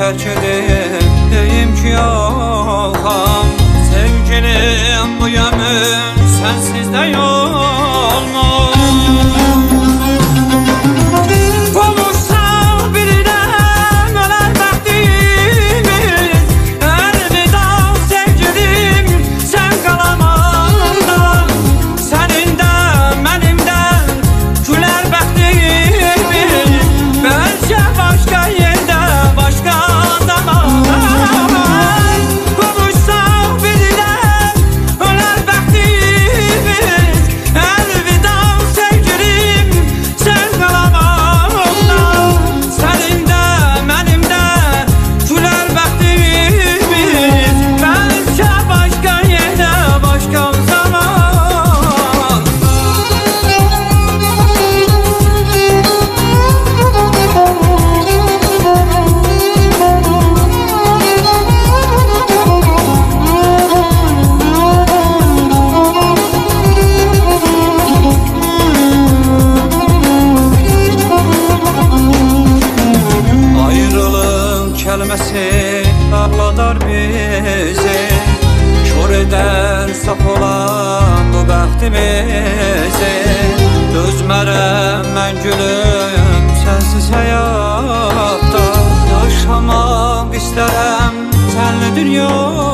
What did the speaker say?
terk edip deyim ki yoxam. Sevgilim bu ömür sensiz de olmaz. Konuşsak birden öler bəxtimiz. Əlvida sevgilim sen qalamazdan. Senin de benim de güler bəxtimiz. Belki başka yerde başka zaman. Konuşsak birden öler bəxtimiz. Əlvida sevgilim sen qalamazdan. Senin de benim de güler bəxtimiz. Belki başka yerde başka zaman. Ayrılığın kəlməsi ağladar bizi. Kör eder saf olan bu bəxtimizi. Dözmərəm mən gülüm sensiz həyatda. Yaşamaq istərəm sənli dünyada.